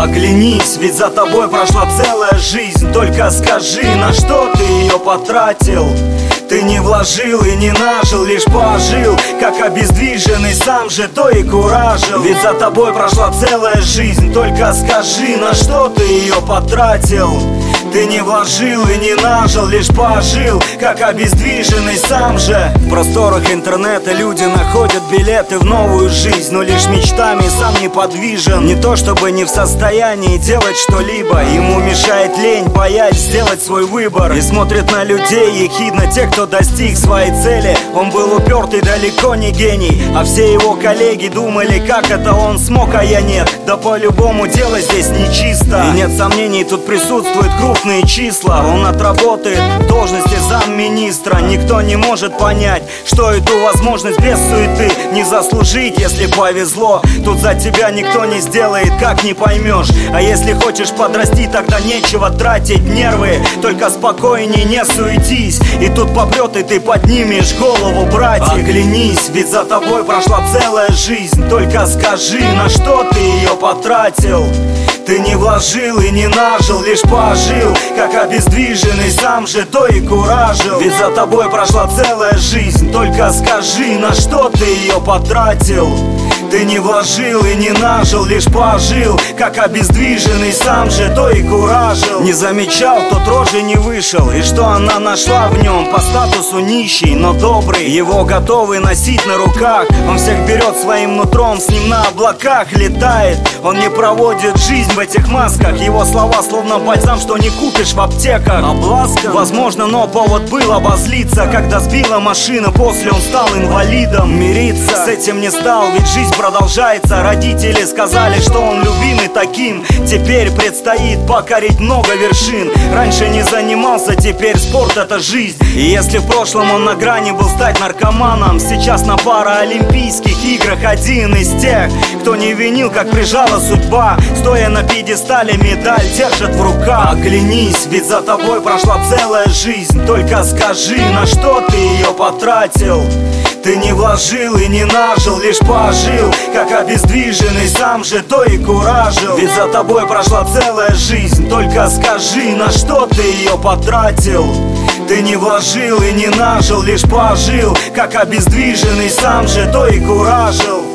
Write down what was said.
Оглянись, ведь за тобой прошла целая жизнь. Только скажи, на что ты ее потратил? Ты не вложил и не нажил, лишь пожил, как обездвиженный, сам же то и куражил. Ведь за тобой прошла целая жизнь. Только скажи, на что ты ее потратил? Ты не вложил и не нажил, лишь пожил, как обездвиженный, сам же. В просторах интернета люди находят билеты в новую жизнь, но лишь мечтами, сам неподвижен. Не то чтобы не в состоянии делать что-либо, ему мешает лень, боясь сделать свой выбор. И смотрит на людей ехидно те, кто достиг своей цели. Он был упертый, далеко не гений, а все его коллеги думали, как это он смог, а я нет. Да по-любому дело здесь нечисто. И нет сомнений, тут присутствует крупные числа. Он отработает в должности замминистра. Никто не может понять, что эту возможность без суеты не заслужить. Если повезло, тут за тебя никто не сделает, как не поймешь. А если хочешь подрасти, тогда нечего тратить нервы. Только спокойней, не суетись, и тут попрет, и ты поднимешь голову, братик. Оглянись, ведь за тобой прошла целая жизнь. Только скажи, на что ты ее потратил? Ты не вложил и не нажил, лишь пожил, как обездвиженный, сам же то и куражил. Ведь за тобой прошла целая жизнь. Только скажи, на что ты ее потратил? Ты не вложил и не нажил, лишь пожил, как обездвиженный, сам же то и куражил. Не замечал, тот рожи не вышел, и что она нашла в нем? По статусу нищий, но добрый, его готовы носить на руках. Он всех берет своим нутром, с ним на облаках летает. Он не проводит жизнь в этих масках. Его слова словно бальзам, что не купишь в аптеках. Обласка? Возможно, но повод был обозлиться, когда сбила машина, после он стал инвалидом. Мириться с этим не стал, ведь жизнь продолжается. Родители сказали, что он любимый таким. Теперь предстоит покорить много вершин. Раньше не занимался, теперь спорт — это жизнь. И если в прошлом он на грани был стать наркоманом, сейчас на паралимпийских играх один из тех, кто не винил, как прижала судьба. Стоя на пьедестале, медаль держит в руках. Оглянись, ведь за тобой прошла целая жизнь. Только скажи, на что ты ее потратил? Ты не вложил и не нажил, лишь пожил, как обездвиженный, сам же то и куражил. Ведь за тобой прошла целая жизнь. Только скажи, на что ты ее потратил? Ты не вложил и не нажил, лишь пожил, как обездвиженный, сам же то и куражил.